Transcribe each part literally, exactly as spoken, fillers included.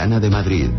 Ventana de Madrid.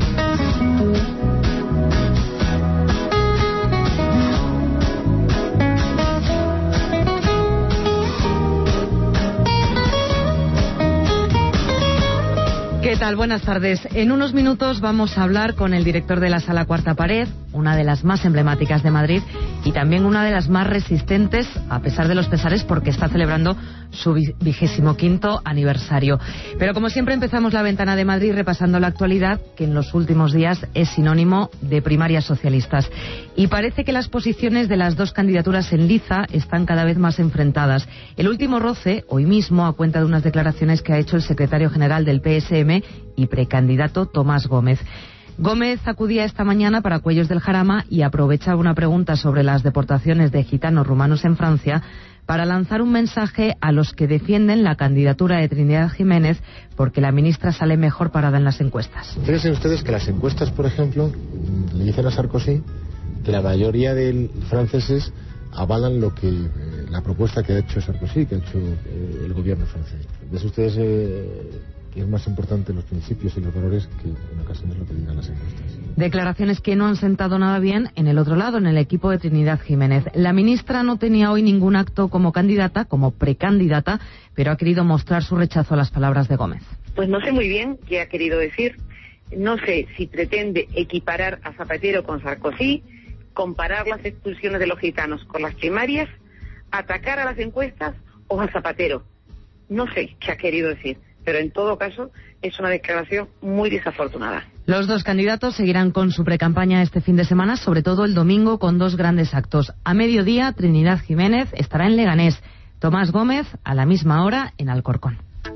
¿Qué tal? Buenas tardes. En unos minutos vamos a hablar con el director de la Sala Cuarta Pared, una de las más emblemáticas de Madrid y también una de las más resistentes, a pesar de los pesares, porque está celebrando su vigésimo quinto aniversario. Pero como siempre empezamos la Ventana de Madrid repasando la actualidad, que en los últimos días es sinónimo de primarias socialistas. Y parece que las posiciones de las dos candidaturas en liza están cada vez más enfrentadas. El último roce, hoy mismo, a cuenta de unas declaraciones que ha hecho el secretario general del P S M y precandidato Tomás Gómez. Gómez acudía esta mañana para Cuellos del Jarama y aprovechaba una pregunta sobre las deportaciones de gitanos rumanos en Francia para lanzar un mensaje a los que defienden la candidatura de Trinidad Jiménez porque la ministra sale mejor parada en las encuestas. Fíjense ustedes que las encuestas, por ejemplo, le dicen a Sarkozy que la mayoría de franceses avalan lo que eh, la propuesta que ha hecho Sarkozy, que ha hecho eh, el gobierno francés. ¿Ves ustedes eh, que es más importante los principios y los valores que en ocasiones lo que digan las encuestas? Declaraciones que no han sentado nada bien en el otro lado, en el equipo de Trinidad Jiménez. La ministra no tenía hoy ningún acto como candidata, como precandidata, pero ha querido mostrar su rechazo a las palabras de Gómez. Pues no sé muy bien qué ha querido decir. No sé si pretende equiparar a Zapatero con Sarkozy, comparar las expulsiones de los gitanos con las primarias, atacar a las encuestas o a Zapatero. No sé qué ha querido decir, pero en todo caso es una declaración muy desafortunada. Los dos candidatos seguirán con su precampaña este fin de semana, sobre todo el domingo, con dos grandes actos. A mediodía, Trinidad Jiménez estará en Leganés, Tomás Gómez a la misma hora en Alcorcón.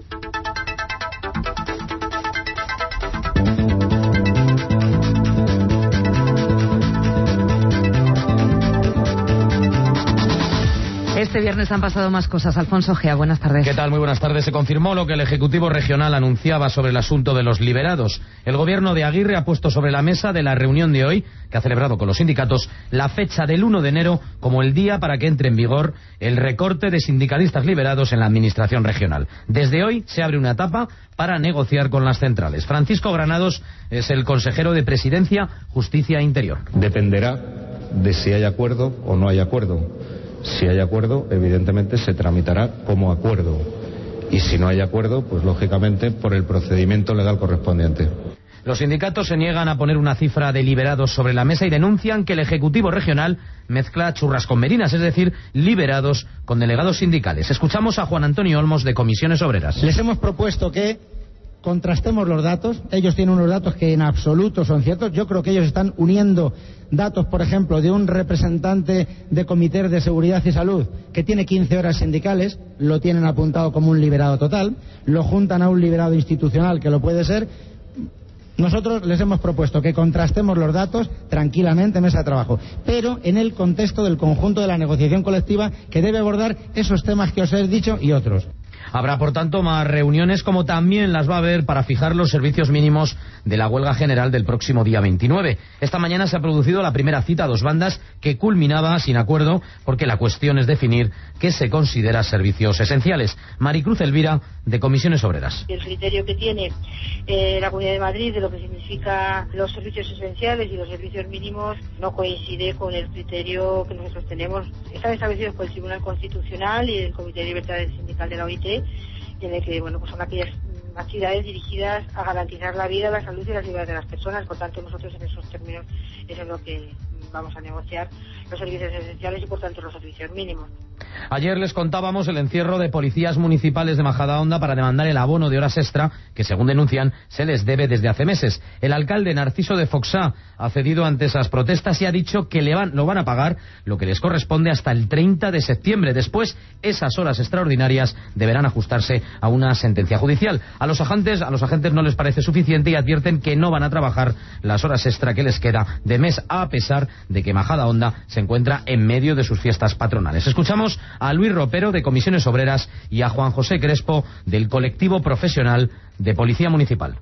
Este viernes han pasado más cosas. Alfonso Gea, buenas tardes. ¿Qué tal? Muy buenas tardes. Se confirmó lo que el Ejecutivo Regional anunciaba sobre el asunto de los liberados. El gobierno de Aguirre ha puesto sobre la mesa de la reunión de hoy, que ha celebrado con los sindicatos, la fecha del uno de enero como el día para que entre en vigor el recorte de sindicalistas liberados en la Administración regional. Desde hoy se abre una etapa para negociar con las centrales. Francisco Granados es el consejero de Presidencia, Justicia e Interior. Dependerá de si hay acuerdo o no hay acuerdo. Si hay acuerdo, evidentemente se tramitará como acuerdo. Y si no hay acuerdo, pues lógicamente por el procedimiento legal correspondiente. Los sindicatos se niegan a poner una cifra de liberados sobre la mesa y denuncian que el Ejecutivo Regional mezcla churras con merinas, es decir, liberados con delegados sindicales. Escuchamos a Juan Antonio Olmos de Comisiones Obreras. Les hemos propuesto que contrastemos los datos. Ellos tienen unos datos que en absoluto son ciertos. Yo creo que ellos están uniendo datos, por ejemplo, de un representante de comités de seguridad y salud que tiene quince horas sindicales, lo tienen apuntado como un liberado total, lo juntan a un liberado institucional que lo puede ser. Nosotros les hemos propuesto que contrastemos los datos tranquilamente en mesa de trabajo, pero en el contexto del conjunto de la negociación colectiva que debe abordar esos temas que os he dicho y otros. Habrá, por tanto, más reuniones, como también las va a haber para fijar los servicios mínimos de la huelga general del próximo día veintinueve. Esta mañana se ha producido la primera cita a dos bandas que culminaba sin acuerdo, porque la cuestión es definir qué se considera servicios esenciales. Maricruz Elvira, de Comisiones Obreras. El criterio que tiene eh, la Comunidad de Madrid de lo que significa los servicios esenciales y los servicios mínimos no coincide con el criterio que nosotros tenemos. Están establecidos por el Tribunal Constitucional y el Comité de Libertad Sindical de la O I T, en el que bueno, pues son aquellas actividades dirigidas a garantizar la vida, la salud y la libertad de las personas. Por tanto, nosotros en esos términos eso es lo que vamos a negociar, los servicios esenciales y por tanto los servicios mínimos. Ayer les contábamos el encierro de policías municipales de Majadahonda para demandar el abono de horas extra que, según denuncian, se les debe desde hace meses. El alcalde Narciso de Foxá ha cedido ante esas protestas y ha dicho que le van, lo van a pagar lo que les corresponde hasta el treinta de septiembre. Después, esas horas extraordinarias deberán ajustarse a una sentencia judicial. A los agentes, a los agentes no les parece suficiente y advierten que no van a trabajar las horas extra que les queda de mes, a pesar de que Majadahonda se encuentra en medio de sus fiestas patronales. Escuchamos a Luis Ropero, de Comisiones Obreras, y a Juan José Crespo, del colectivo profesional de Policía Municipal. Pero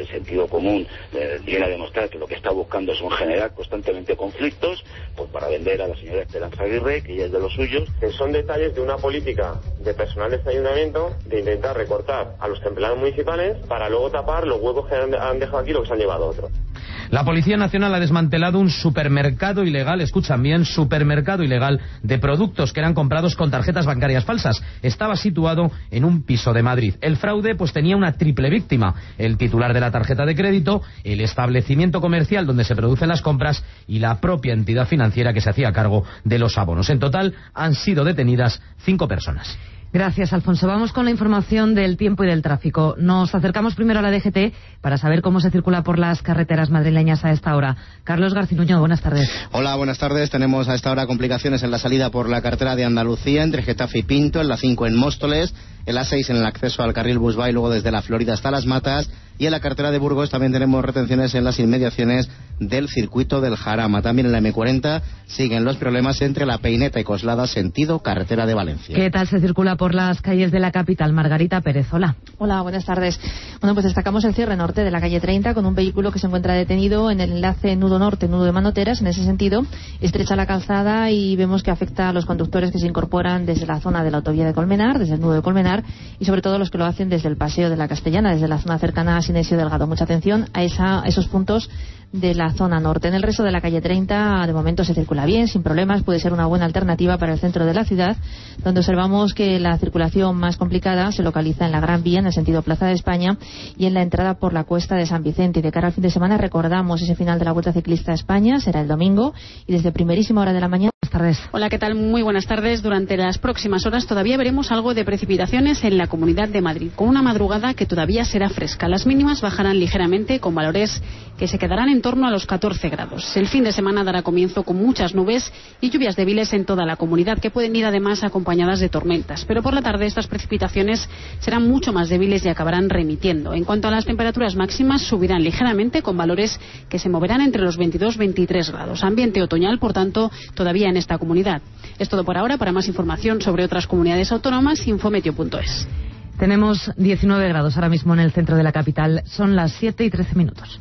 el sentido común eh, viene a demostrar que lo que está buscando son generar constantemente conflictos, pues para vender a la señora Esperanza Aguirre, que ella es de los suyos. Que son detalles de una política de personal de este ayuntamiento de intentar recortar a los empleados municipales para luego tapar los huevos que han, han dejado aquí, lo que se han llevado a otros. La Policía Nacional ha desmantelado un supermercado ilegal, escuchan bien, supermercado ilegal de productos que eran comprados con tarjetas bancarias falsas. Estaba situado en un piso de Madrid. El fraude pues tenía una triple víctima: el titular de la tarjeta de crédito, el establecimiento comercial donde se producen las compras y la propia entidad financiera que se hacía cargo de los abonos. En total han sido detenidas cinco personas. Gracias, Alfonso. Vamos con la información del tiempo y del tráfico. Nos acercamos primero a la D G T para saber cómo se circula por las carreteras madrileñas a esta hora. Carlos Garcinuño, buenas tardes. Hola, buenas tardes. Tenemos a esta hora complicaciones en la salida por la carretera de Andalucía, entre Getafe y Pinto, en la cinco en Móstoles, en la seis en el acceso al carril Busbá y luego desde la Florida hasta Las Matas, y en la carretera de Burgos también tenemos retenciones en las inmediaciones del circuito del Jarama. También en la eme cuarenta siguen los problemas entre la Peineta y Coslada, sentido carretera de Valencia. ¿Qué tal se circula por las calles de la capital? Margarita Pérez, hola. Hola, buenas tardes. Bueno, pues destacamos el cierre norte de la calle treinta con un vehículo que se encuentra detenido en el enlace nudo norte, nudo de Manoteras. En ese sentido, estrecha la calzada y vemos que afecta a los conductores que se incorporan desde la zona de la autovía de Colmenar, desde el nudo de Colmenar, y sobre todo los que lo hacen desde el paseo de la Castellana, desde la zona cercana a Sinesio Delgado. Mucha atención a, esa, a esos puntos de la zona norte. En el resto de la calle treinta, de momento se circula bien, sin problemas. Puede ser una buena alternativa para el centro de la ciudad, donde observamos que la circulación más complicada se localiza en la Gran Vía, en el sentido Plaza de España, y en la entrada por la Cuesta de San Vicente. Y de cara al fin de semana recordamos ese final de la Vuelta Ciclista a España, será el domingo, y desde primerísima hora de la mañana. Buenas tardes. Hola, ¿qué tal? Muy buenas tardes. Durante las próximas horas todavía veremos algo de precipitaciones en la Comunidad de Madrid, con una madrugada que todavía será fresca. Las mínimas bajarán ligeramente, con valores que se quedarán en torno a los catorce grados. El fin de semana dará comienzo con muchas nubes y lluvias débiles en toda la comunidad, que pueden ir además acompañadas de tormentas. Pero por la tarde estas precipitaciones serán mucho más débiles y acabarán remitiendo. En cuanto a las temperaturas máximas, subirán ligeramente, con valores que se moverán entre los veintidós y veintitrés grados. Ambiente otoñal, por tanto, todavía en esta comunidad. Es todo por ahora. Para más información sobre otras comunidades autónomas, infometeo punto es. Tenemos diecinueve grados ahora mismo en el centro de la capital. Son las siete y trece minutos.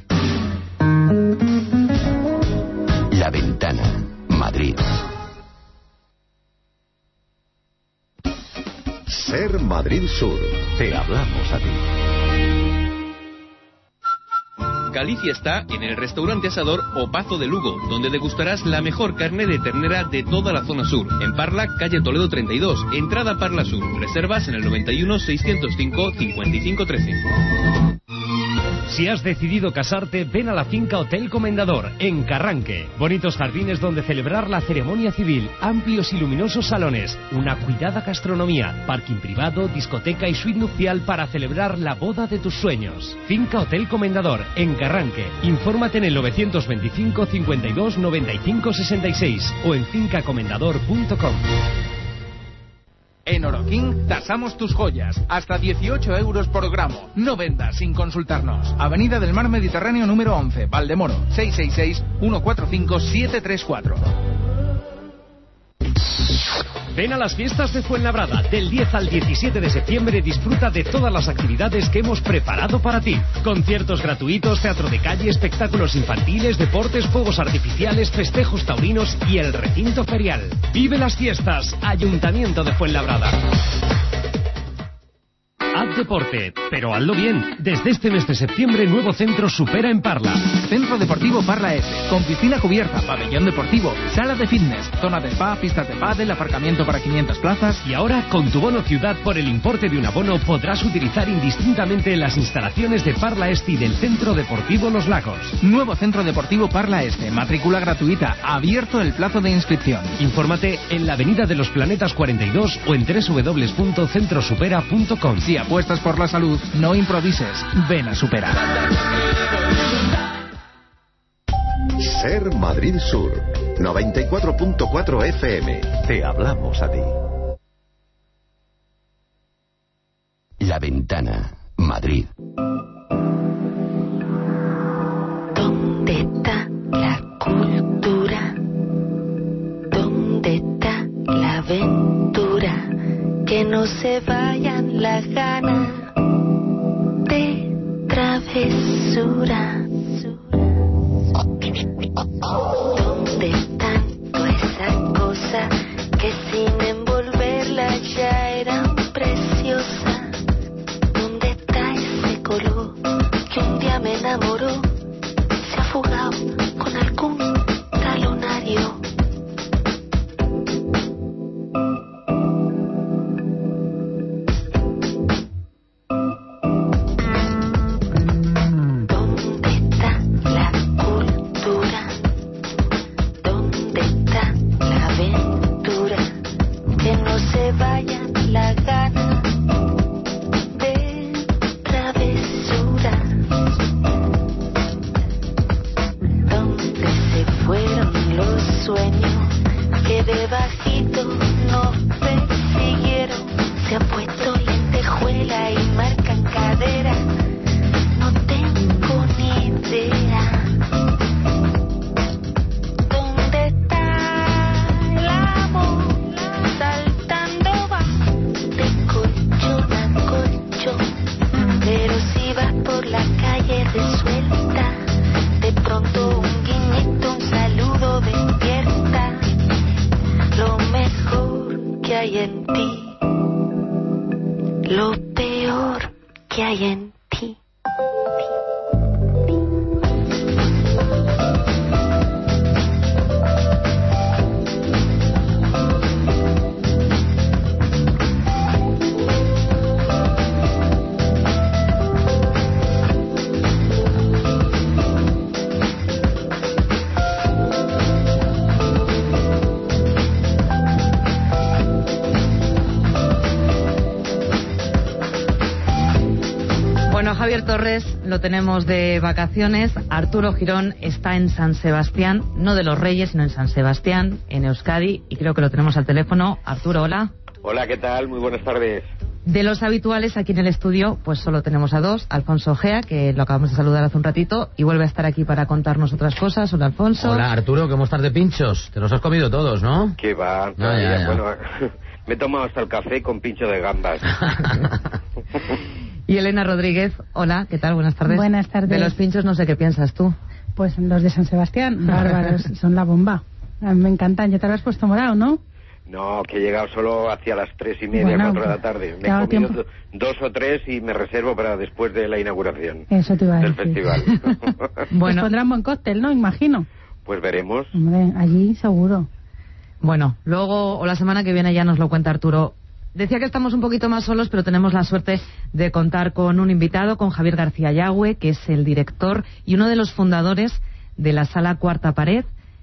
La Ventana, Madrid. Ser Madrid Sur. Te hablamos a ti. Galicia está en el restaurante asador O Pazo de Lugo, donde degustarás la mejor carne de ternera de toda la zona sur. En Parla, calle Toledo treinta y dos, entrada Parla Sur. Reservas en el noventa y uno, seiscientos cinco, cincuenta y cinco trece. Si has decidido casarte, ven a la finca Hotel Comendador, en Carranque. Bonitos jardines donde celebrar la ceremonia civil, amplios y luminosos salones, una cuidada gastronomía, parking privado, discoteca y suite nupcial para celebrar la boda de tus sueños. Finca Hotel Comendador, en Carranque. Infórmate en el novecientos veinticinco, cincuenta y dos, noventa y cinco, sesenta y seis o en finca comendador punto com. En Oroquín tasamos tus joyas, hasta dieciocho euros por gramo. No vendas sin consultarnos. Avenida del Mar Mediterráneo número once, Valdemoro, seis seis seis, uno cuatro cinco, siete tres cuatro. Ven a las fiestas de Fuenlabrada. Del diez al diecisiete de septiembre disfruta de todas las actividades que hemos preparado para ti. Conciertos gratuitos, teatro de calle, espectáculos infantiles, deportes, fuegos artificiales, festejos taurinos y el recinto ferial. Vive las fiestas, Ayuntamiento de Fuenlabrada. Haz deporte, pero hazlo bien. Desde este mes de septiembre, nuevo centro Supera en Parla. Centro Deportivo Parla S, con piscina cubierta, pabellón deportivo, sala de fitness, zona de spa, pistas de pádel, aparcamiento para quinientas plazas. Y ahora, con tu bono ciudad, por el importe de un abono, podrás utilizar indistintamente las instalaciones de Parla Este y del Centro Deportivo Los Lagos. Nuevo Centro Deportivo Parla Este, matrícula gratuita, abierto el plazo de inscripción. Infórmate en la Avenida de los Planetas cuarenta y dos o en doble u doble u doble u punto centro supera punto com. Si apuestas por la salud, no improvises. Ven a Supera. Ser Madrid Sur, noventa y cuatro punto cuatro F M. Te hablamos a ti. La Ventana, Madrid. ¿Dónde está la cultura? ¿Dónde está la aventura? Que no se vayan las ganas de travesura. peor que hay en ti. Javier Torres lo tenemos de vacaciones. Arturo Girón está en San Sebastián, no de los Reyes, sino en San Sebastián, en Euskadi, y creo que lo tenemos al teléfono. Arturo, hola. Hola, ¿qué tal? Muy buenas tardes. De los habituales aquí en el estudio, pues solo tenemos a dos. Alfonso Gea, que lo acabamos de saludar hace un ratito, y vuelve a estar aquí para contarnos otras cosas. Hola, Alfonso. Hola, Arturo, ¿cómo estás de pinchos? Te los has comido todos, ¿no? ¿Qué va? No, ya, ya. Bueno, me he tomado hasta el café con pincho de gambas. Y Elena Rodríguez, hola, ¿qué tal? Buenas tardes. Buenas tardes. De los pinchos no sé qué piensas tú. Pues los de San Sebastián, bárbaros, son la bomba. A mí me encantan. Ya te lo has puesto morado, ¿no? No, que he llegado solo hacia las tres y media, bueno, cuatro de la tarde. Me he comido tiempo. dos o tres y me reservo para después de la inauguración. Eso te iba a del decir. festival. Bueno, pondrán buen cóctel, ¿no? Imagino. Pues veremos. Hombre, allí seguro. Bueno, luego o la semana que viene ya nos lo cuenta Arturo. Decía que estamos un poquito más solos, pero tenemos la suerte de contar con un invitado, con Javier García Yagüe, que es el director y uno de los fundadores de la Sala Cuarta Pared.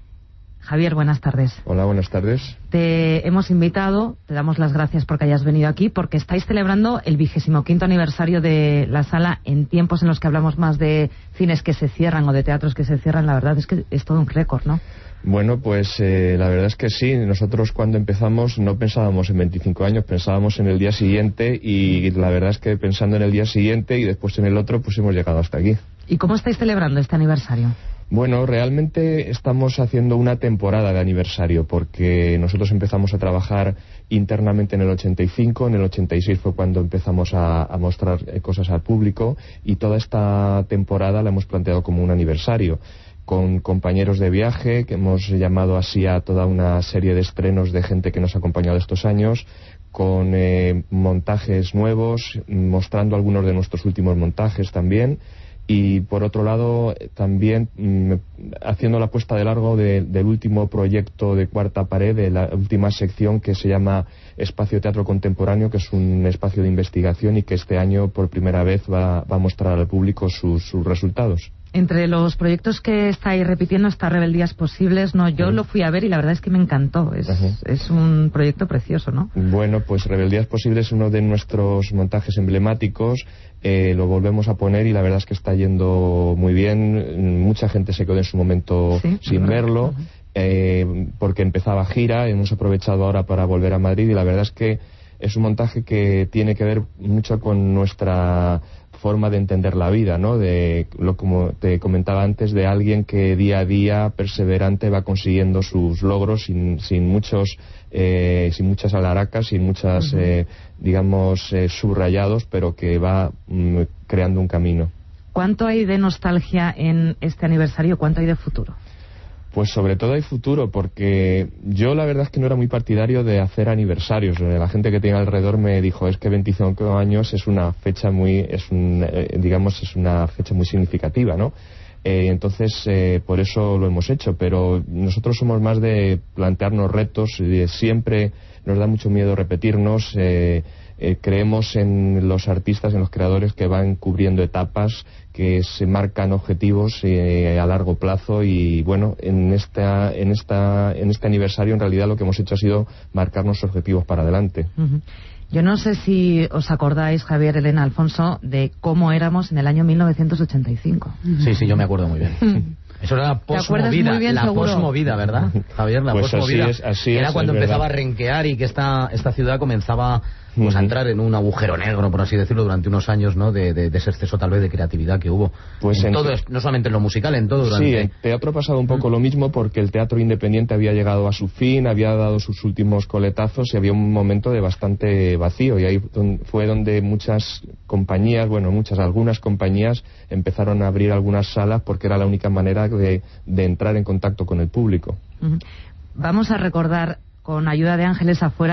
Javier, buenas tardes. Hola, buenas tardes. Te hemos invitado, te damos las gracias porque hayas venido aquí, porque estáis celebrando el vigésimo quinto aniversario de la sala en tiempos en los que hablamos más de cines que se cierran o de teatros que se cierran. La verdad es que es todo un récord, ¿no? Bueno, pues eh, la verdad es que sí. Nosotros cuando empezamos no pensábamos en veinticinco años, pensábamos en el día siguiente, y la verdad es que pensando en el día siguiente y después en el otro, pues hemos llegado hasta aquí. ¿Y cómo estáis celebrando este aniversario? Bueno, realmente estamos haciendo una temporada de aniversario, porque nosotros empezamos a trabajar internamente en el ochenta y cinco, en el ochenta y seis fue cuando empezamos a, a mostrar cosas al público, y toda esta temporada la hemos planteado como un aniversario, con compañeros de viaje, que hemos llamado así a toda una serie de estrenos de gente que nos ha acompañado estos años, con eh, montajes nuevos, mostrando algunos de nuestros últimos montajes también, y por otro lado también mm, haciendo la puesta de largo de, del último proyecto de Cuarta Pared, de la última sección que se llama Espacio Teatro Contemporáneo, que es un espacio de investigación y que este año por primera vez va, va a mostrar al público sus, sus resultados. Entre los proyectos que estáis repitiendo está Rebeldías Posibles, ¿no? Yo sí. Lo fui a ver y la verdad es que me encantó. Es, es un proyecto precioso, ¿no? Bueno, pues Rebeldías Posibles es uno de nuestros montajes emblemáticos. Eh, lo volvemos a poner y la verdad es que está yendo muy bien. Mucha gente se quedó en su momento ¿sí? sin uh-huh. verlo, uh-huh. eh, porque empezaba gira. Hemos aprovechado ahora para volver a Madrid y la verdad es que es un montaje que tiene que ver mucho con nuestra forma de entender la vida, ¿no? De lo como te comentaba antes, de alguien que día a día perseverante va consiguiendo sus logros sin, sin muchos eh, sin muchas alaracas, sin muchas uh-huh. eh, digamos eh, subrayados, pero que va mm, creando un camino. ¿Cuánto hay de nostalgia en este aniversario? ¿Cuánto hay de futuro? Pues sobre todo hay futuro, porque yo la verdad es que no era muy partidario de hacer aniversarios. La gente que tenía alrededor me dijo, es que veinticinco años es una fecha muy, es un, eh, digamos, es una fecha muy significativa, ¿no? Eh, entonces, eh, por eso lo hemos hecho, pero nosotros somos más de plantearnos retos, y siempre nos da mucho miedo repetirnos. Eh, eh, creemos en los artistas, en los creadores que van cubriendo etapas, que se marcan objetivos eh, a largo plazo, y bueno, en esta, en esta, en este aniversario en realidad lo que hemos hecho ha sido marcarnos objetivos para adelante. Uh-huh. Yo no sé si os acordáis, Javier, Elena, Alfonso, de cómo éramos en el año mil novecientos ochenta y cinco. Uh-huh. Sí, sí, yo me acuerdo muy bien. Eso era la posmovida, la posmovida, ¿verdad, Javier? La pues posmovida. Así es, así era es, cuando es empezaba verdad. a renquear y que esta, esta ciudad comenzaba pues, uh-huh. a entrar en un agujero negro, por así decirlo, durante unos años, ¿no? De, de, de ese exceso tal vez de creatividad que hubo. Pues en, en todo, no solamente en lo musical, en todo. Durante... Sí, en teatro ha pasado un poco uh-huh. lo mismo, porque el teatro independiente había llegado a su fin, había dado sus últimos coletazos y había un momento de bastante vacío, y ahí fue donde muchas compañías, bueno, muchas, algunas compañías empezaron a abrir algunas salas porque era la única manera de, de entrar en contacto con el público. Uh-huh. Vamos a recordar, con ayuda de Ángeles Afuera,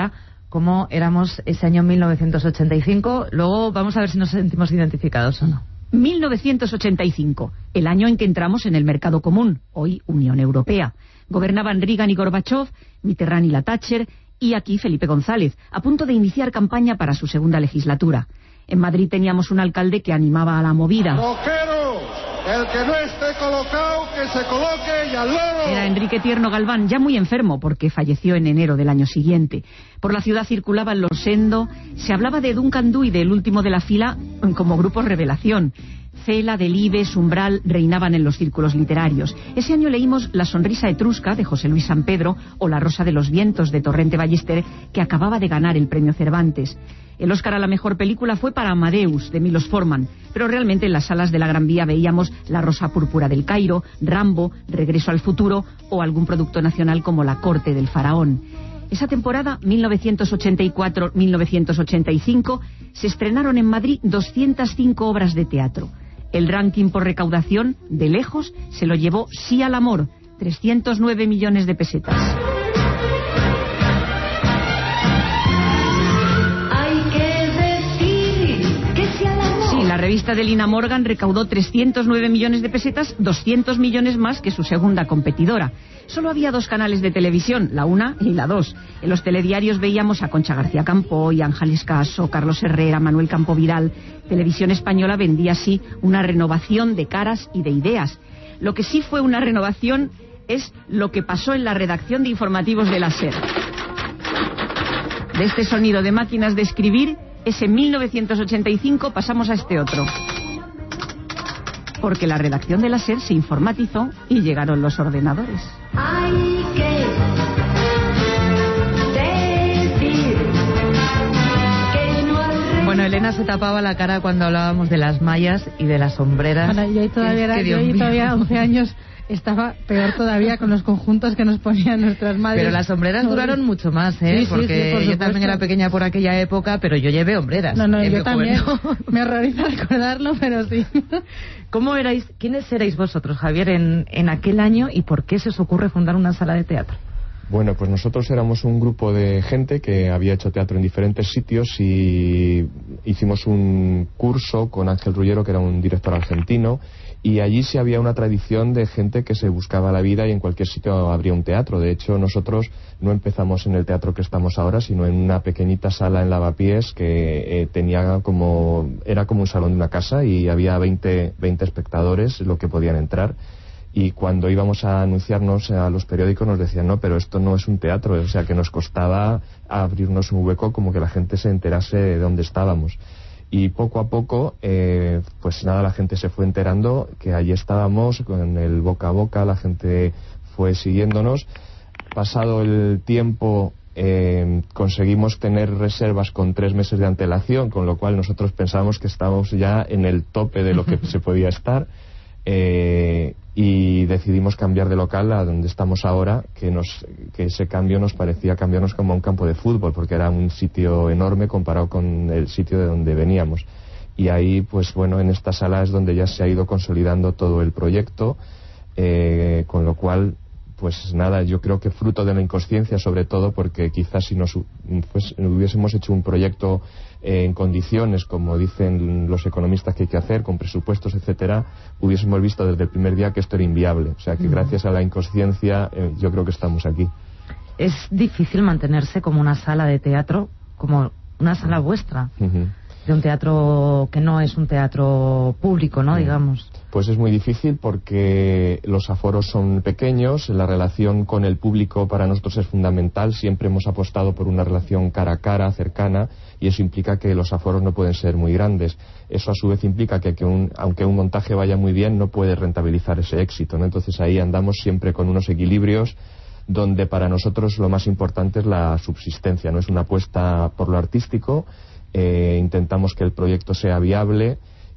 cómo éramos ese año mil novecientos ochenta y cinco. Luego vamos a ver si nos sentimos identificados o no. mil novecientos ochenta y cinco, el año en que entramos en el mercado común, hoy Unión Europea. Gobernaban Reagan y Gorbachev, Mitterrand y la Thatcher, y aquí Felipe González, a punto de iniciar campaña para su segunda legislatura. En Madrid teníamos un alcalde que animaba a la movida. ¡Roqueros! El que no esté colocado, que se coloque y al loro. Era Enrique Tierno Galván, ya muy enfermo porque falleció en enero del año siguiente. Por la ciudad circulaban los Sendo, se hablaba de Duncan Du y del último de la fila como grupos revelación. Cela, Delibes, Umbral reinaban en los círculos literarios. Ese año leímos La sonrisa etrusca de José Luis San Pedro o La rosa de los vientos de Torrente Ballester, que acababa de ganar el premio Cervantes. El Oscar a la mejor película fue para Amadeus, de Milos Forman, pero realmente en las salas de la Gran Vía veíamos La rosa púrpura del Cairo, Rambo, Regreso al futuro o algún producto nacional como La corte del faraón. Esa temporada, mil novecientos ochenta y cuatro a mil novecientos ochenta y cinco, se estrenaron en Madrid doscientas cinco obras de teatro. El ranking por recaudación, de lejos, se lo llevó Sí al amor, trescientos nueve millones de pesetas. La revista de Lina Morgan recaudó trescientos nueve millones de pesetas, doscientos millones más que su segunda competidora. Solo había dos canales de televisión, la una y la dos. En los telediarios veíamos a Concha García Campoy, Ángeles Caso, Carlos Herrera, Manuel Campo Vidal. Televisión Española vendía así una renovación de caras y de ideas. Lo que sí fue una renovación es lo que pasó en la redacción de informativos de la SER. De este sonido de máquinas de escribir, ese mil novecientos ochenta y cinco pasamos a este otro. Porque la redacción de la SER se informatizó y llegaron los ordenadores. Hay que decir que no al... Bueno, Elena se tapaba la cara cuando hablábamos de las mallas y de las sombreras. Bueno, yo ahí todavía, era, yo ahí todavía once años... Estaba peor todavía con los conjuntos que nos ponían nuestras madres. Pero las sombreras duraron mucho más, ¿eh? Sí, sí, porque sí, por yo también era pequeña por aquella época, pero yo llevé hombreras. No, no, yo también. Me horroriza recordarlo, pero sí. ¿Cómo erais, quiénes erais vosotros, Javier, en, en aquel año y por qué se os ocurre fundar una sala de teatro? Bueno, pues nosotros éramos un grupo de gente que había hecho teatro en diferentes sitios y hicimos un curso con Ángel Rullero, que era un director argentino, y allí sí había una tradición de gente que se buscaba la vida y en cualquier sitio habría un teatro. De hecho, nosotros no empezamos en el teatro que estamos ahora, sino en una pequeñita sala en Lavapiés que eh, tenía como era como un salón de una casa y había veinte, veinte espectadores lo que podían entrar. Y cuando íbamos a anunciarnos a los periódicos nos decían, no, pero esto no es un teatro, o sea que nos costaba abrirnos un hueco como que la gente se enterase de dónde estábamos. Y poco a poco, eh, pues nada, la gente se fue enterando que allí estábamos, con el boca a boca, la gente fue siguiéndonos. Pasado el tiempo, eh, conseguimos tener reservas con tres meses de antelación, con lo cual nosotros pensábamos que estábamos ya en el tope de lo que se podía estar. Eh, y decidimos cambiar de local a donde estamos ahora, que nos que ese cambio nos parecía cambiarnos como a un campo de fútbol, porque era un sitio enorme comparado con el sitio de donde veníamos. Y ahí, pues bueno, en esta sala es donde ya se ha ido consolidando todo el proyecto, eh, con lo cual, pues nada, yo creo que fruto de la inconsciencia sobre todo, porque quizás si nos pues, hubiésemos hecho un proyecto eh, en condiciones, como dicen los economistas que hay que hacer, con presupuestos, etcétera, hubiésemos visto desde el primer día que esto era inviable. O sea que uh-huh. gracias a la inconsciencia eh, yo creo que estamos aquí. Es difícil mantenerse como una sala de teatro, como una sala vuestra. Uh-huh. De un teatro que no es un teatro público, ¿no? Digamos. Pues es muy difícil porque los aforos son pequeños, la relación con el público para nosotros es fundamental, siempre hemos apostado por una relación cara a cara, cercana, y eso implica que los aforos no pueden ser muy grandes. Eso a su vez implica que, que un, aunque un montaje vaya muy bien, no puede rentabilizar ese éxito, ¿no? Entonces ahí andamos siempre con unos equilibrios donde para nosotros lo más importante es la subsistencia, no es una apuesta por lo artístico. Eh, intentamos que el proyecto sea viable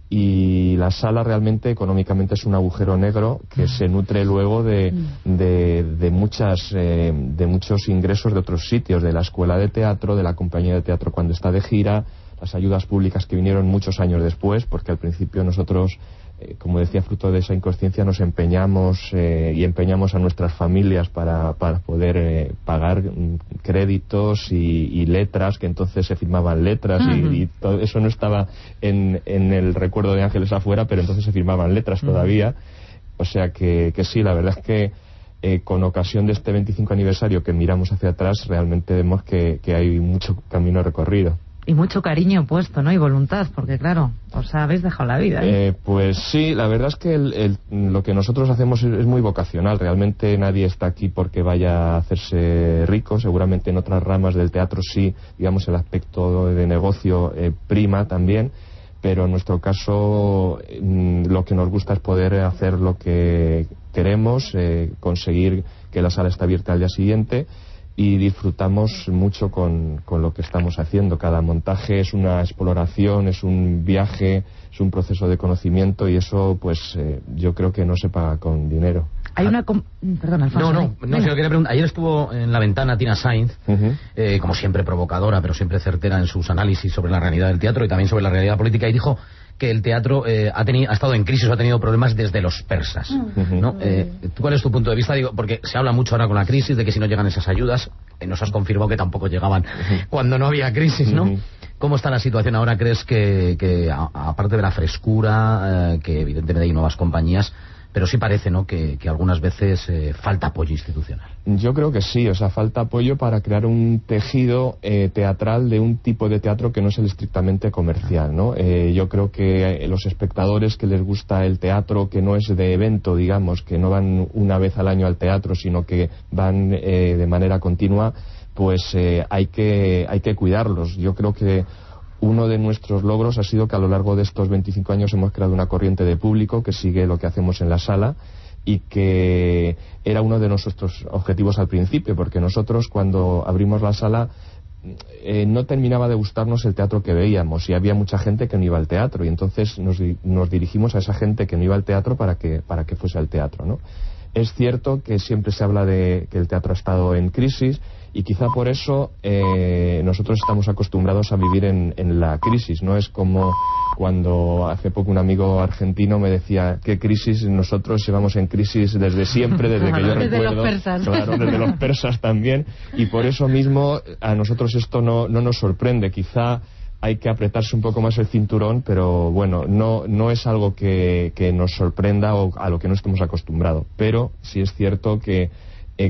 y la sala realmente económicamente es un agujero negro que se nutre luego de, de, de, muchas, eh, de muchos ingresos de otros sitios, de la escuela de teatro, de la compañía de teatro cuando está de gira, las ayudas públicas que vinieron muchos años después, porque al principio nosotros eh, como decía, fruto de esa inconsciencia nos empeñamos eh, y empeñamos a nuestras familias para, para poder eh, pagar mm, créditos y, y letras, que entonces se firmaban letras uh-huh. y, y todo eso no estaba en, en el recuerdo de Ángeles Afuera, pero entonces se firmaban letras uh-huh. todavía. O sea que, que sí, la verdad es que eh, con ocasión de este veinticinco aniversario que miramos hacia atrás, realmente vemos que, que hay mucho camino recorrido. Y mucho cariño puesto, ¿no? Y voluntad, porque claro, os habéis dejado la vida. ¿eh? Eh, pues sí, la verdad es que el, el, lo que nosotros hacemos es, es muy vocacional. Realmente nadie está aquí porque vaya a hacerse rico. Seguramente en otras ramas del teatro sí, digamos, el aspecto de negocio eh, prima también. Pero en nuestro caso mm, lo que nos gusta es poder hacer lo que queremos, eh, conseguir que la sala esté abierta al día siguiente, y disfrutamos mucho con, con lo que estamos haciendo. Cada montaje es una exploración, es un viaje, es un proceso de conocimiento, y eso pues eh, yo creo que no se paga con dinero. Hay una... Com- Perdón, Alfonso. No, no, no, si lo quería preguntar. Ayer estuvo en La Ventana Tina Sainz, uh-huh. eh, como siempre provocadora, pero siempre certera en sus análisis sobre la realidad del teatro y también sobre la realidad política, y dijo que el teatro eh, ha, tenido, ha estado en crisis o ha tenido problemas desde los persas, uh-huh. ¿no? Eh, ¿Cuál es tu punto de vista? Digo, porque se habla mucho ahora con la crisis de que si no llegan esas ayudas, eh, nos has confirmado que tampoco llegaban uh-huh. cuando no había crisis, ¿no? Uh-huh. ¿Cómo está la situación ahora? ¿Crees que, que a, aparte de la frescura, eh, que evidentemente hay nuevas compañías, pero sí parece, ¿no?, que, que algunas veces eh, falta apoyo institucional? Yo creo que sí, o sea, falta apoyo para crear un tejido eh, teatral de un tipo de teatro que no es el estrictamente comercial, ¿no? Eh, yo creo que los espectadores que les gusta el teatro, que no es de evento, digamos, que no van una vez al año al teatro, sino que van eh, de manera continua, pues eh, hay que hay que cuidarlos. Yo creo que uno de nuestros logros ha sido que a lo largo de estos veinticinco años hemos creado una corriente de público que sigue lo que hacemos en la sala, y que era uno de nuestros objetivos al principio, porque nosotros cuando abrimos la sala eh, no terminaba de gustarnos el teatro que veíamos, y había mucha gente que no iba al teatro, y entonces nos, nos dirigimos a esa gente que no iba al teatro para que, para que fuese al teatro, ¿no? Es cierto que siempre se habla de que el teatro ha estado en crisis, y quizá por eso eh, nosotros estamos acostumbrados a vivir en, en la crisis, ¿no? Es como cuando hace poco un amigo argentino me decía, ¿qué crisis? Nosotros llevamos en crisis desde siempre, desde que yo desde recuerdo. Los persas. Claro, desde los persas también, y por eso mismo a nosotros esto no, no nos sorprende. Quizá hay que apretarse un poco más el cinturón, pero bueno, no, no es algo que, que nos sorprenda o a lo que no estemos acostumbrados. Pero sí es cierto que eh,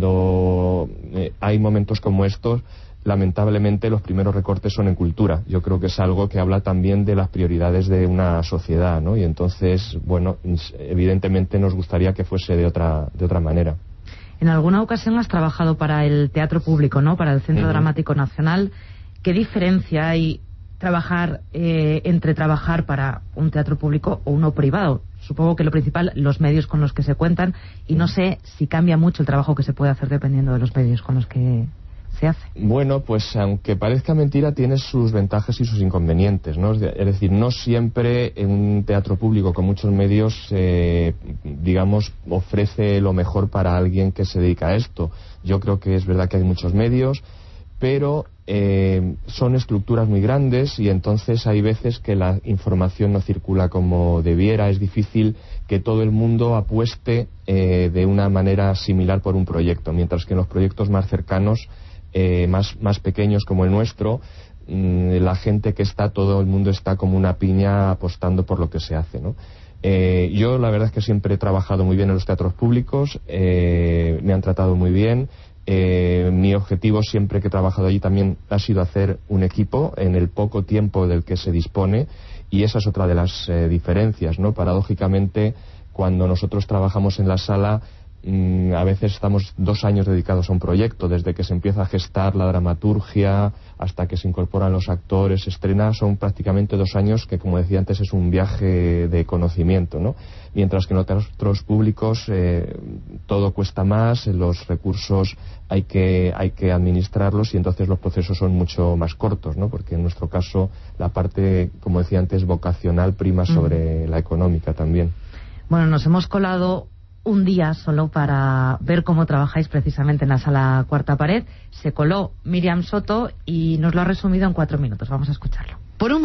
cuando eh, hay momentos como estos, lamentablemente los primeros recortes son en cultura. Yo creo que es algo que habla también de las prioridades de una sociedad, ¿no? Y entonces, bueno, evidentemente nos gustaría que fuese de otra, de otra manera. En alguna ocasión has trabajado para el teatro público, ¿no? Para el Centro uh-huh. Dramático Nacional. ¿Qué diferencia hay trabajar eh, entre trabajar para un teatro público o uno privado? Supongo que lo principal, los medios con los que se cuentan, y no sé si cambia mucho el trabajo que se puede hacer dependiendo de los medios con los que se hace. Bueno, pues aunque parezca mentira, tiene sus ventajas y sus inconvenientes, ¿no? Es decir, no siempre en un teatro público con muchos medios, eh, digamos, ofrece lo mejor para alguien que se dedica a esto. Yo creo que es verdad que hay muchos medios, pero eh, son estructuras muy grandes, y entonces hay veces que la información no circula como debiera. Es difícil que todo el mundo apueste eh, de una manera similar por un proyecto, mientras que en los proyectos más cercanos, eh, más, más pequeños como el nuestro, mmm, la gente que está, todo el mundo está como una piña apostando por lo que se hace, ¿no? Eh, yo la verdad es que siempre he trabajado muy bien en los teatros públicos, eh, me han tratado muy bien. Eh, mi objetivo siempre que he trabajado allí también ha sido hacer un equipo en el poco tiempo del que se dispone, y esa es otra de las eh, diferencias, ¿no? Paradójicamente, cuando nosotros trabajamos en la sala, mmm, a veces estamos dos años dedicados a un proyecto, desde que se empieza a gestar la dramaturgia hasta que se incorporan los actores, se estrena, son prácticamente dos años que, como decía antes, es un viaje de conocimiento, ¿no? Mientras que en otros públicos eh, todo cuesta más, los recursos hay que hay que administrarlos, y entonces los procesos son mucho más cortos, ¿no? Porque en nuestro caso la parte, como decía antes, vocacional prima sobre mm. la económica también. Bueno, nos hemos colado un día solo para ver cómo trabajáis precisamente en la sala Cuarta Pared. Se coló Miriam Soto y nos lo ha resumido en cuatro minutos. Vamos a escucharlo. Por un momento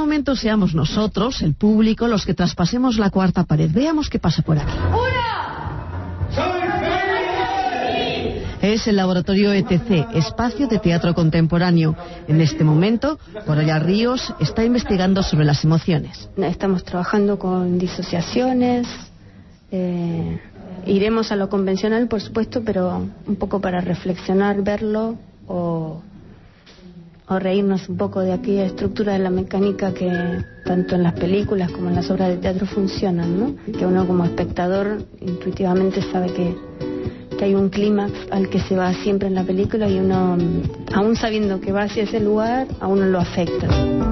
momento seamos nosotros, el público, los que traspasemos la cuarta pared. Veamos qué pasa por aquí. Es el laboratorio E T C, Espacio de Teatro Contemporáneo. En este momento, Corolla Ríos está investigando sobre las emociones. Estamos trabajando con disociaciones, eh, iremos a lo convencional, por supuesto, pero un poco para reflexionar, verlo o, o reírnos un poco de aquella estructura de la mecánica que tanto en las películas como en las obras de teatro funcionan, ¿no? Que uno como espectador intuitivamente sabe que que hay un clímax al que se va siempre en la película y uno, aún sabiendo que va hacia ese lugar, a uno lo afecta.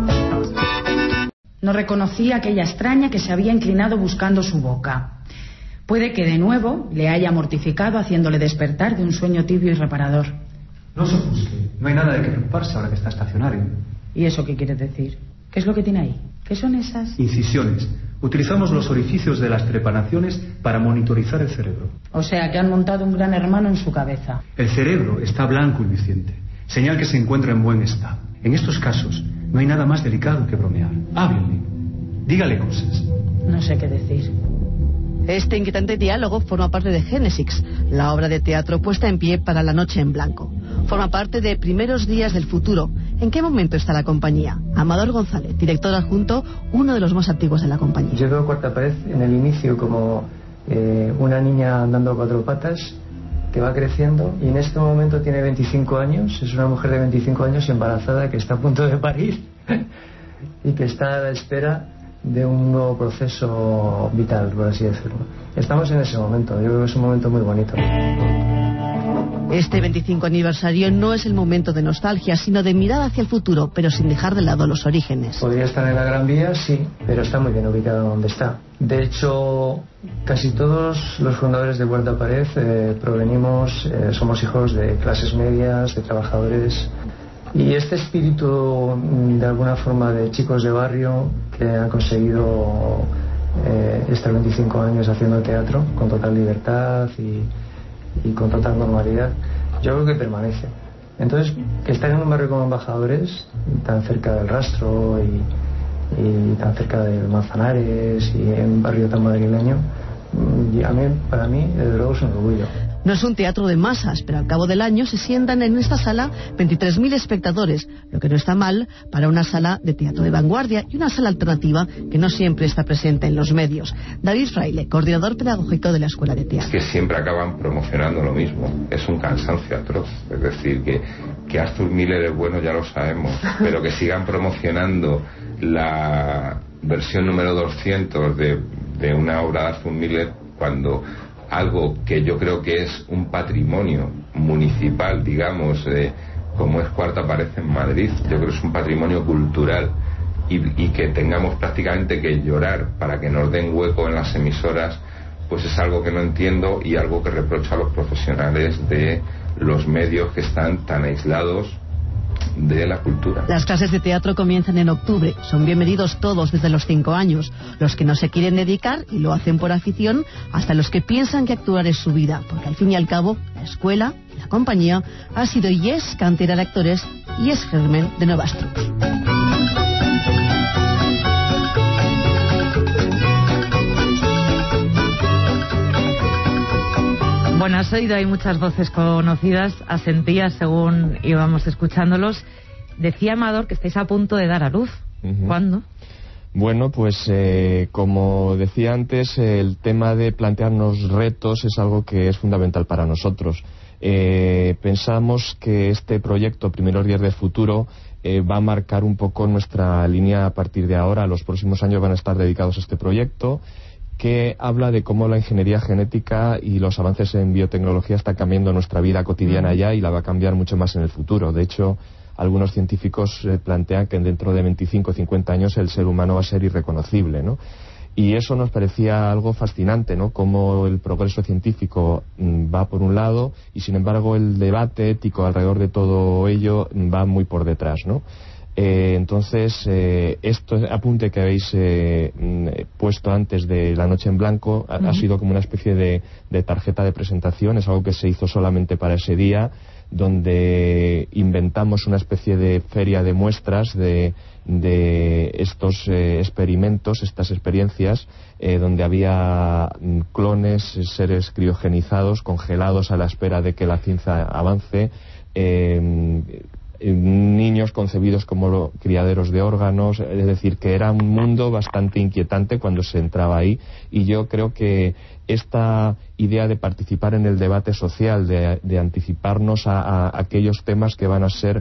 No reconocía aquella extraña que se había inclinado buscando su boca. Puede que de nuevo le haya mortificado haciéndole despertar de un sueño tibio y reparador. No se ofusque, no hay nada de qué preocuparse ahora que está estacionario. ¿Y eso qué quiere decir? ¿Qué es lo que tiene ahí? ¿Qué son esas? Incisiones. Utilizamos los orificios de las trepanaciones para monitorizar el cerebro. O sea, que han montado un gran hermano en su cabeza. El cerebro está blanco y luciente, señal que se encuentra en buen estado. En estos casos, no hay nada más delicado que bromear. Háblenle, dígale cosas. No sé qué decir. Este inquietante diálogo forma parte de Génesis, la obra de teatro puesta en pie para La Noche en Blanco. Forma parte de Primeros Días del Futuro. ¿En qué momento está la compañía? Amador González, director adjunto, uno de los más antiguos de la compañía. Yo veo Cuarta Pared en el inicio como eh, una niña andando a cuatro patas que va creciendo y en este momento tiene veinticinco años, es una mujer de veinticinco años embarazada que está a punto de parir y que está a la espera de un nuevo proceso vital, por así decirlo. Estamos en ese momento, yo creo que es un momento muy bonito. Este veinticinco aniversario no es el momento de nostalgia, sino de mirada hacia el futuro, pero sin dejar de lado los orígenes. Podría estar en la Gran Vía, sí, pero está muy bien ubicado donde está. De hecho, casi todos los fundadores de Cuarta Pared eh, provenimos, eh, somos hijos de clases medias, de trabajadores. Y este espíritu, de alguna forma, de chicos de barrio que han conseguido eh, estar veinticinco años haciendo teatro con total libertad y, y con total normalidad, yo creo que permanece. Entonces, que estar en un barrio como Embajadores, tan cerca del Rastro y, y tan cerca de Manzanares y en un barrio tan madrileño, y a mí, para mí, desde luego es un orgullo. No es un teatro de masas, pero al cabo del año se sientan en esta sala veintitrés mil espectadores, lo que no está mal para una sala de teatro de vanguardia y una sala alternativa que no siempre está presente en los medios. David Fraile, coordinador pedagógico de la Escuela de Teatro. Es que siempre acaban promocionando lo mismo, es un cansancio atroz, es decir, que, que Arthur Miller es bueno ya lo sabemos, pero que sigan promocionando la versión número doscientos de, de una obra de Arthur Miller cuando algo que yo creo que es un patrimonio municipal, digamos, eh, como es Cuarta Pared en Madrid, yo creo que es un patrimonio cultural y, y que tengamos prácticamente que llorar para que nos den hueco en las emisoras, pues es algo que no entiendo y algo que reprocho a los profesionales de los medios que están tan aislados de la cultura. Las clases de teatro comienzan en octubre. Son bienvenidos todos desde los cinco años. Los que no se quieren dedicar y lo hacen por afición, hasta los que piensan que actuar es su vida. Porque al fin y al cabo, la escuela, la compañía, ha sido y es cantera de actores y es germen de nuevas tropas. Bueno, has oído, hay muchas voces conocidas, asentías según íbamos escuchándolos. Decía Amador que estáis a punto de dar a luz. Uh-huh. ¿Cuándo? Bueno, pues eh, como decía antes, el tema de plantearnos retos es algo que es fundamental para nosotros. Eh, pensamos que este proyecto, Primeros Días del Futuro, eh, va a marcar un poco nuestra línea a partir de ahora. Los próximos años van a estar dedicados a este proyecto, que habla de cómo la ingeniería genética y los avances en biotecnología están cambiando nuestra vida cotidiana ya y la va a cambiar mucho más en el futuro. De hecho, algunos científicos eh, plantean que dentro de veinticinco o cincuenta años el ser humano va a ser irreconocible, ¿no? Y eso nos parecía algo fascinante, ¿no? Cómo el progreso científico mm, va por un lado y, sin embargo, el debate ético alrededor de todo ello va muy por detrás, ¿no? Eh, entonces, eh, este apunte que habéis eh, puesto antes de La Noche en Blanco ha, uh-huh. ha sido como una especie de, de tarjeta de presentación, es algo que se hizo solamente para ese día, donde inventamos una especie de feria de muestras de, de estos eh, experimentos, estas experiencias, eh, donde había clones, seres criogenizados, congelados a la espera de que la ciencia avance, eh, niños concebidos como criaderos de órganos, es decir, que era un mundo bastante inquietante cuando se entraba ahí, y yo creo que esta idea de participar en el debate social, de, de anticiparnos a, a aquellos temas que van a ser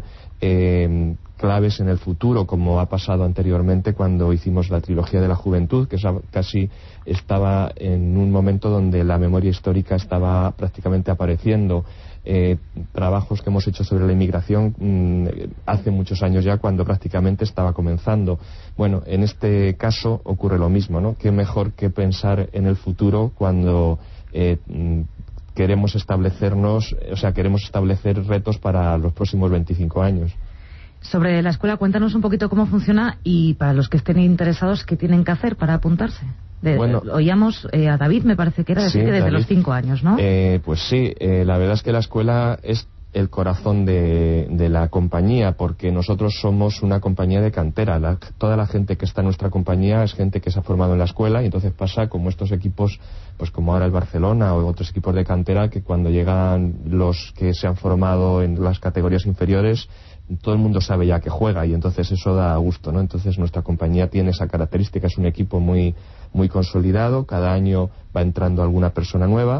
eh, claves en el futuro, como ha pasado anteriormente cuando hicimos la trilogía de la juventud, que casi estaba en un momento donde la memoria histórica estaba prácticamente apareciendo. Eh, trabajos que hemos hecho sobre la inmigración mmm, hace muchos años ya, cuando prácticamente estaba comenzando. Bueno, en este caso ocurre lo mismo, ¿no? Qué mejor que pensar en el futuro cuando eh, queremos establecernos, o sea, queremos establecer retos para los próximos veinticinco años. Sobre la escuela, cuéntanos un poquito cómo funciona y para los que estén interesados, ¿qué tienen que hacer para apuntarse? De, bueno, oíamos eh, a David, me parece que era decir sí, que desde David, los cinco años, ¿no? Eh, pues sí, eh, la verdad es que la escuela es el corazón de, de la compañía, porque nosotros somos una compañía de cantera. La, toda la gente que está en nuestra compañía es gente que se ha formado en la escuela, y entonces pasa como estos equipos, pues como ahora el Barcelona o otros equipos de cantera, que cuando llegan los que se han formado en las categorías inferiores, todo el mundo sabe ya que juega, y entonces eso da gusto, ¿no? Entonces nuestra compañía tiene esa característica, es un equipo muy muy consolidado, cada año va entrando alguna persona nueva,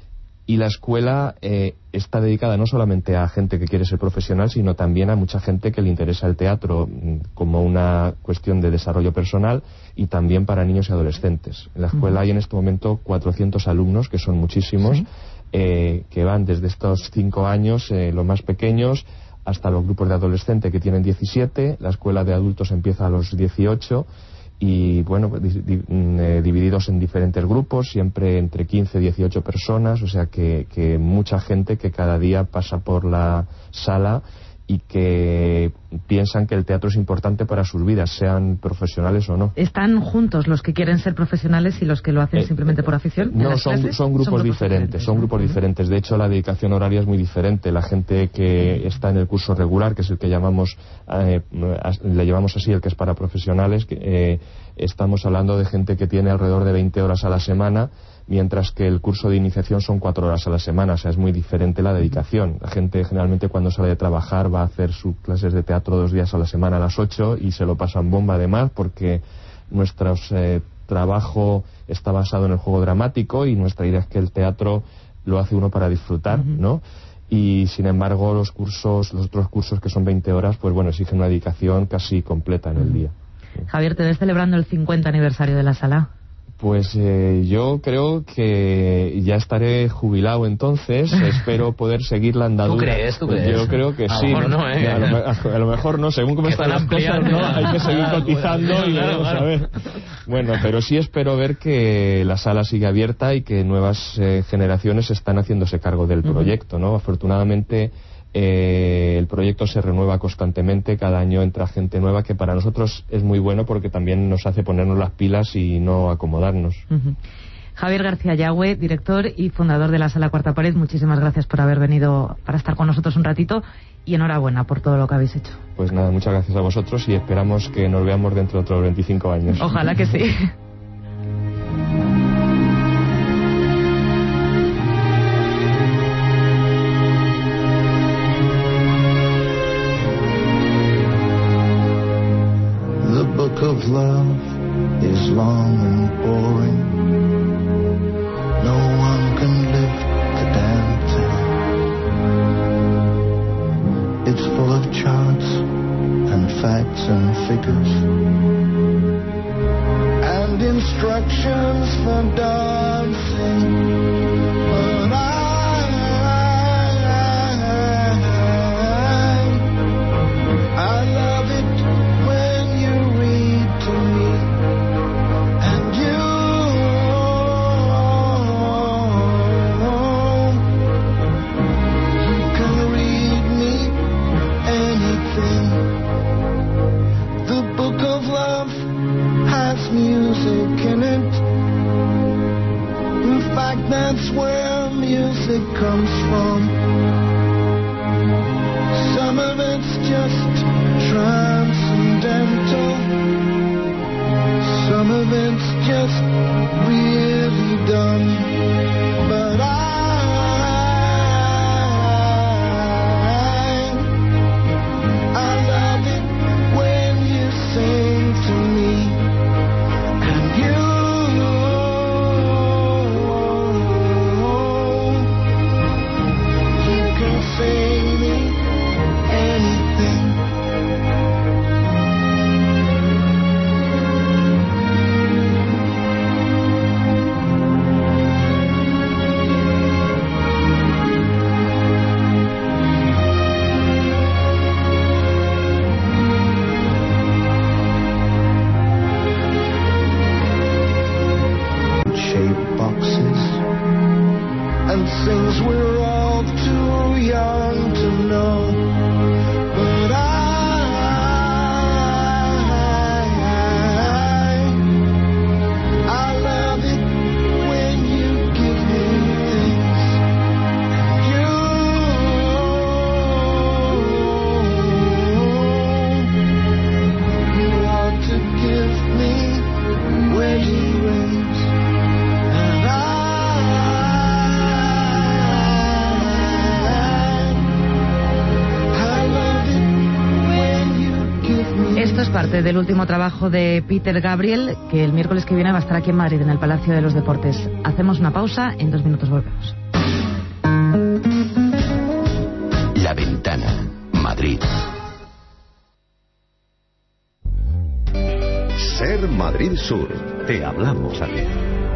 y la escuela eh, está dedicada no solamente a gente que quiere ser profesional, sino también a mucha gente que le interesa el teatro como una cuestión de desarrollo personal, y también para niños y adolescentes. En la escuela uh-huh. hay en este momento cuatrocientos alumnos, que son muchísimos, ¿sí? eh, que van desde estos cinco años, eh, los más pequeños, hasta los grupos de adolescentes que tienen diecisiete, la escuela de adultos empieza a los dieciocho, y bueno, di, di, eh, divididos en diferentes grupos, siempre entre quince y dieciocho personas, o sea que, que mucha gente que cada día pasa por la sala y que piensan que el teatro es importante para sus vidas, sean profesionales o no. ¿Están juntos los que quieren ser profesionales y los que lo hacen eh, simplemente por afición? No, son, son grupos, son grupos diferentes, diferentes, son grupos ¿no? diferentes. De hecho, la dedicación horaria es muy diferente. La gente que está en el curso regular, que es el que llamamos, eh, le llamamos así, el que es para profesionales, que, eh, estamos hablando de gente que tiene alrededor de veinte horas a la semana, mientras que el curso de iniciación son cuatro horas a la semana, o sea, es muy diferente la dedicación. La gente generalmente cuando sale de trabajar va a hacer sus clases de teatro dos días a la semana a las ocho, y se lo pasan bomba además, porque nuestro eh, trabajo está basado en el juego dramático, y nuestra idea es que el teatro lo hace uno para disfrutar, uh-huh. ¿no? Y sin embargo los cursos, los otros cursos que son veinte horas, pues bueno, exigen una dedicación casi completa en el día. Javier, ¿te ves celebrando el cincuenta aniversario de la sala? Pues eh, yo creo que ya estaré jubilado entonces. Espero poder seguir la andadura. ¿Tú crees? ¿Tú crees? Yo creo que a sí. Lo mejor no, ¿eh? a, lo, a lo mejor no, según cómo están las cosas, ¿no? Hay que seguir cotizando y claro, vamos claro. a ver. Bueno, pero sí espero ver que la sala sigue abierta y que nuevas eh, generaciones están haciéndose cargo del uh-huh. proyecto, ¿no? Afortunadamente Eh, el proyecto se renueva constantemente, cada año entra gente nueva, que para nosotros es muy bueno porque también nos hace ponernos las pilas y no acomodarnos. Uh-huh. Javier García Yagüe, director y fundador de la Sala Cuarta Pared, muchísimas gracias por haber venido para estar con nosotros un ratito, y enhorabuena por todo lo que habéis hecho. Pues nada, muchas gracias a vosotros, y esperamos que nos veamos dentro de otros veinticinco años. Ojalá que sí. Of love is long and boring. No one can lift the damn thing. It's full of charts and facts and figures and instructions for dancing. But I, I, I love it. That's where music comes from. Some of it's just transcendental. Some of it's just really dumb. But I, I love it when you sing to me. And you, you can sing me anything. Shaped boxes and things we're all too young to know. But I, I love it when you give me things. And you, you want to give me wedding rings. And I, I love it when you give me. Esto es parte del último trabajo de Peter Gabriel, que el miércoles que viene va a estar aquí en Madrid, en el Palacio de los Deportes. Hacemos una pausa, en dos minutos volvemos. La Ventana, Madrid. Ser Madrid Sur. Te hablamos a ti.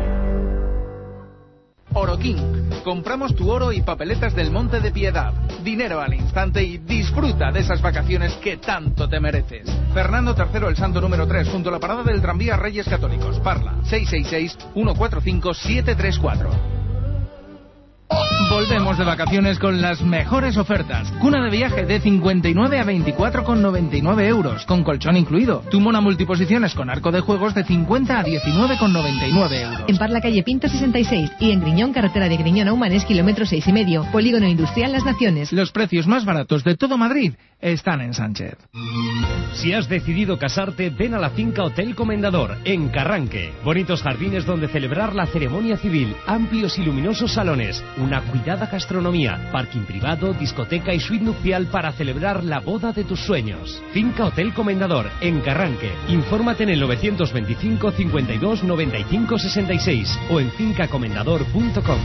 Oroking. Compramos tu oro y papeletas del Monte de Piedad. Dinero al instante y disfruta de esas vacaciones que tanto te mereces. Fernando tercero el Santo número tres, junto a la parada del tranvía Reyes Católicos. Parla, seis seis seis, uno cuatro cinco, siete tres cuatro. Volvemos de vacaciones con las mejores ofertas. Cuna de viaje de cincuenta y nueve a veinticuatro con noventa y nueve euros, con colchón incluido. Tu mona multiposiciones con arco de juegos de cincuenta a diecinueve con noventa y nueve euros. En Parla, calle Pinto sesenta y seis, y en Griñón, carretera de Griñón a Humanes, kilómetro seis y medio. Polígono Industrial Las Naciones. Los precios más baratos de todo Madrid están en Sánchez. Si has decidido casarte, ven a la finca Hotel Comendador, en Carranque. Bonitos jardines donde celebrar la ceremonia civil, amplios y luminosos salones, una cuidada gastronomía, parking privado, discoteca y suite nupcial para celebrar la boda de tus sueños. Finca Hotel Comendador, en Carranque. Infórmate en el novecientos veinticinco, cincuenta y dos, noventa y cinco, sesenta y seis o en finca comendador punto com.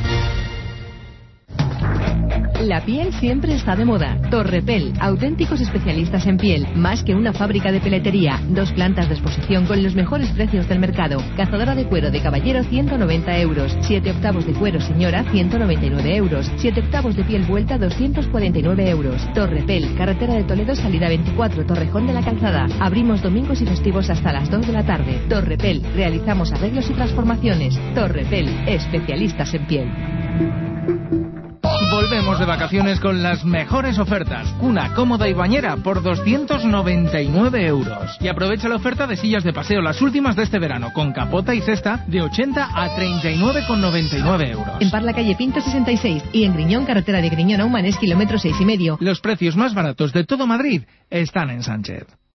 La piel siempre está de moda. Torrepel, auténticos especialistas en piel. Más que una fábrica de peletería. Dos plantas de exposición con los mejores precios del mercado. Cazadora de cuero de caballero, ciento noventa euros. Siete octavos de cuero señora, ciento noventa y nueve euros. Siete octavos de piel vuelta, doscientos cuarenta y nueve euros. Torrepel, carretera de Toledo, salida veinticuatro, Torrejón de la Calzada. Abrimos domingos y festivos hasta las dos de la tarde. Torrepel, realizamos arreglos y transformaciones. Torrepel, especialistas en piel. Volvemos de vacaciones con las mejores ofertas. Cuna cómoda y bañera por doscientos noventa y nueve euros. Y aprovecha la oferta de sillas de paseo, las últimas de este verano, con capota y cesta, de ochenta a treinta y nueve con noventa y nueve euros. En Parla, calle Pinto sesenta y seis, y en Griñón, carretera de Griñón a Humanes, kilómetro seis y medio. Los precios más baratos de todo Madrid están en Sánchez.